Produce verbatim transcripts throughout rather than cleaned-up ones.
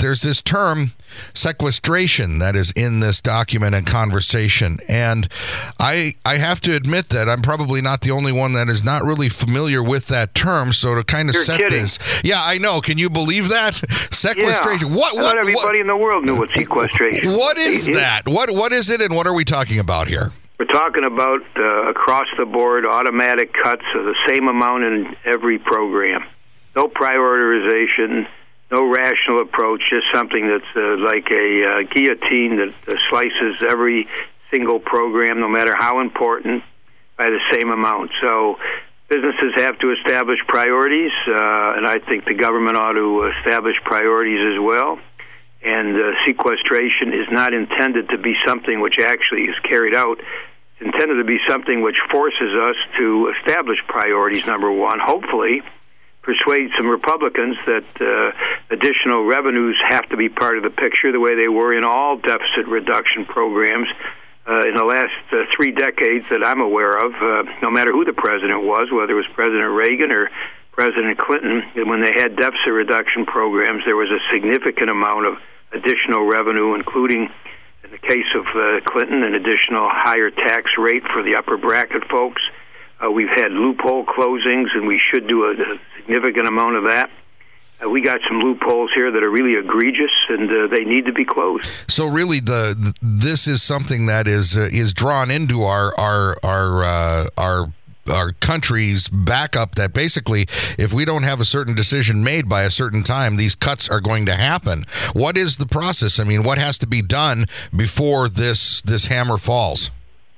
there's this term sequestration that is in this document and conversation, and I I have to admit that I'm probably not the only one that is not really familiar with that term. So to kind of You're set kidding. this, yeah, I know. Can you believe that sequestration? Yeah. What I what thought everybody what, in the world knew what sequestration was. what is It- that? What what is it, and what are we talking about here? We're talking about uh, across-the-board automatic cuts of the same amount in every program. No prioritization, no rational approach, just something that's uh, like a uh, guillotine that uh, slices every single program, no matter how important, by the same amount. So businesses have to establish priorities, uh, and I think the government ought to establish priorities as well. And uh, sequestration is not intended to be something which actually is carried out. It's intended to be something which forces us to establish priorities, number one. Hopefully, persuade some Republicans that uh, additional revenues have to be part of the picture the way they were in all deficit reduction programs uh, in the last uh, three decades that I'm aware of, uh, no matter who the president was, whether it was President Reagan or President Clinton. When they had deficit reduction programs, there was a significant amount of additional revenue, including, in the case of uh, Clinton, an additional higher tax rate for the upper bracket folks. Uh, we've had loophole closings, and we should do a, a significant amount of that. Uh, we got some loopholes here that are really egregious, and uh, they need to be closed. So really, the, the this is something that is uh, is drawn into our our our uh, our. our country's backup, that basically if we don't have a certain decision made by a certain time, these cuts are going to happen. What is the process? I mean, what has to be done before this this hammer falls?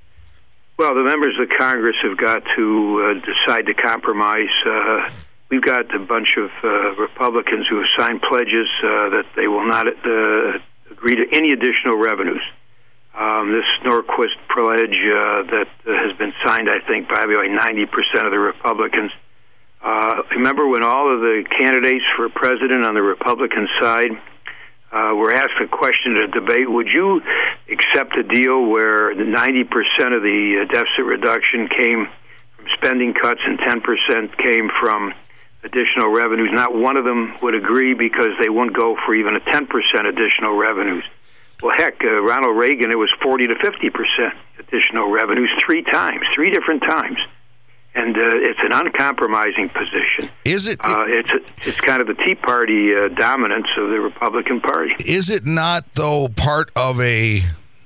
Well, the members of Congress have got to uh, decide to compromise. Uh, we've got a bunch of uh, Republicans who have signed pledges uh, that they will not uh, agree to any additional revenues. Um, this Norquist pledge uh, that uh, has been signed, I think, by like ninety percent of the Republicans. Uh, remember when all of the candidates for president on the Republican side uh, were asked a question at a debate, would you accept a deal where ninety percent of the uh, deficit reduction came from spending cuts and ten percent came from additional revenues? Not one of them would agree, because they wouldn't go for even a ten percent additional revenues. Well, heck, uh, Ronald Reagan, it was forty to fifty percent additional revenues three times, three different times. And uh, it's an uncompromising position. Is it? Uh, it's a, it's kind of the Tea Party uh, dominance of the Republican Party. Is it not, though, part of a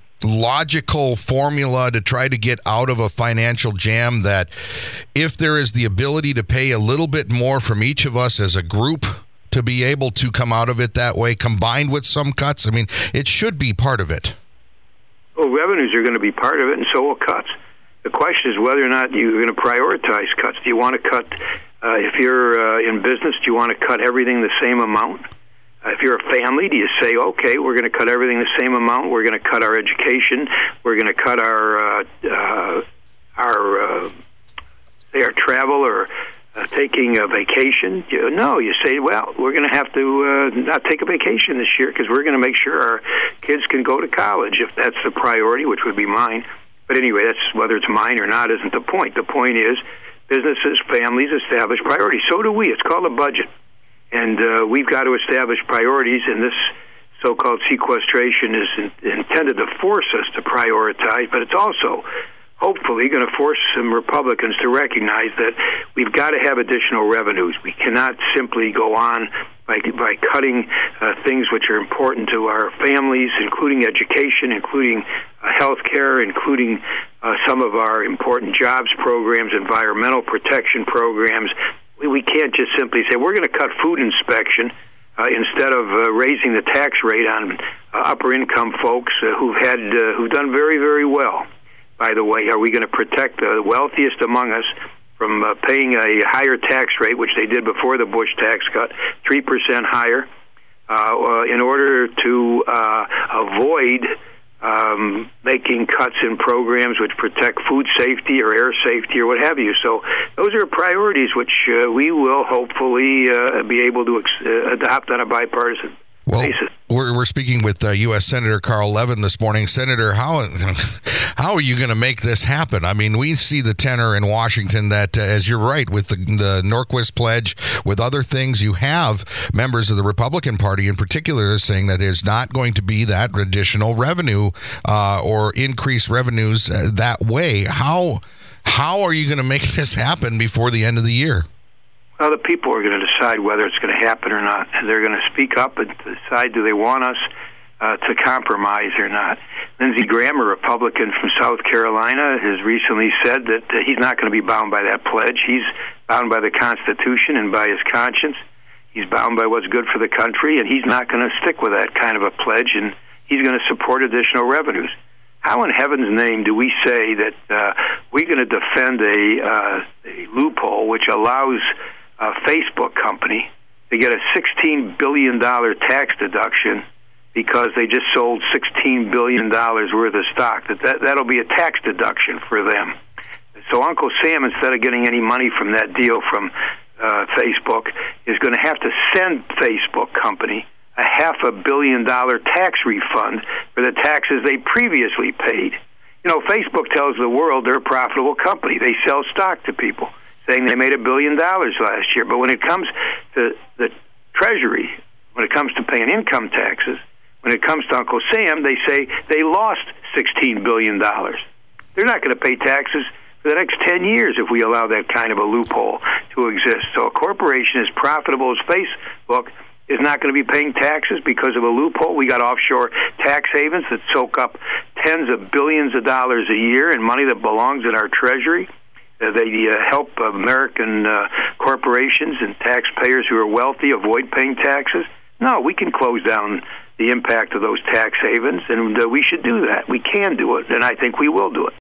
logical formula to try to get out of a financial jam, that if there is the ability to pay a little bit more from each of us as a group, to be able to come out of it that way, combined with some cuts? I mean, it should be part of it. Well, revenues are going to be part of it, and so will cuts. The question is whether or not you're going to prioritize cuts. Do you want to cut, uh, if you're uh, in business, do you want to cut everything the same amount? Uh, if you're a family, do you say, okay, we're going to cut everything the same amount, we're going to cut our education, we're going to cut our, uh, uh, our uh, say, our travel, or Uh, taking a vacation? You, no, you say, well, we're going to have to uh, not take a vacation this year because we're going to make sure our kids can go to college, if that's the priority, which would be mine. But anyway, that's whether it's mine or not isn't the point. The point is businesses, families establish priorities. So do we. It's called a budget. And uh, we've got to establish priorities, and this so-called sequestration is in, intended to force us to prioritize, but it's also hopefully going to force some Republicans to recognize that we've got to have additional revenues. We cannot simply go on by by cutting uh, things which are important to our families, including education, including uh, health care, including uh, some of our important jobs programs, environmental protection programs. We, we can't just simply say we're going to cut food inspection uh, instead of uh, raising the tax rate on uh, upper-income folks uh, who've had uh, who've done very, very well. By the way, are we going to protect the wealthiest among us from uh, paying a higher tax rate, which they did before the Bush tax cut, three percent higher, uh, uh, in order to uh, avoid um, making cuts in programs which protect food safety or air safety or what have you? So those are priorities which uh, we will hopefully uh, be able to ex- uh, adopt on a bipartisan Well, basis. We're, we're speaking with uh, U S Senator Carl Levin this morning. Senator, how how are you going to make this happen? I mean, we see the tenor in Washington that, uh, as you're right, with the, the Norquist pledge, with other things, you have members of the Republican Party in particular saying that there's not going to be that additional revenue uh, or increased revenues uh, that way. How how are you going to make this happen before the end of the year? Well, the people are going to decide whether it's going to happen or not. And they're going to speak up and decide, do they want us uh, to compromise or not. Lindsey Graham, a Republican from South Carolina, has recently said that uh, he's not going to be bound by that pledge. He's bound by the Constitution and by his conscience. He's bound by what's good for the country, and he's not going to stick with that kind of a pledge, and he's going to support additional revenues. How in heaven's name do we say that uh, we're going to defend a, uh, a loophole which allows a Facebook company to get a sixteen billion dollars tax deduction because they just sold sixteen billion dollars worth of stock? That, that that'll be a tax deduction for them. So Uncle Sam, instead of getting any money from that deal from uh, Facebook, is going to have to send Facebook company a half a billion dollar tax refund for the taxes they previously paid. You know, Facebook tells the world they're a profitable company. They sell stock to people, saying they made a billion dollars last year. But when it comes to the Treasury, when it comes to paying income taxes, when it comes to Uncle Sam, they say they lost sixteen billion dollars. They're not going to pay taxes for the next ten years if we allow that kind of a loophole to exist. So a corporation as profitable as Facebook is not going to be paying taxes because of a loophole. We got offshore tax havens that soak up tens of billions of dollars a year in money that belongs in our Treasury. Uh, they uh, help American uh, corporations and taxpayers who are wealthy avoid paying taxes. No, we can close down the impact of those tax havens, and uh, we should do that. We can do it, and I think we will do it.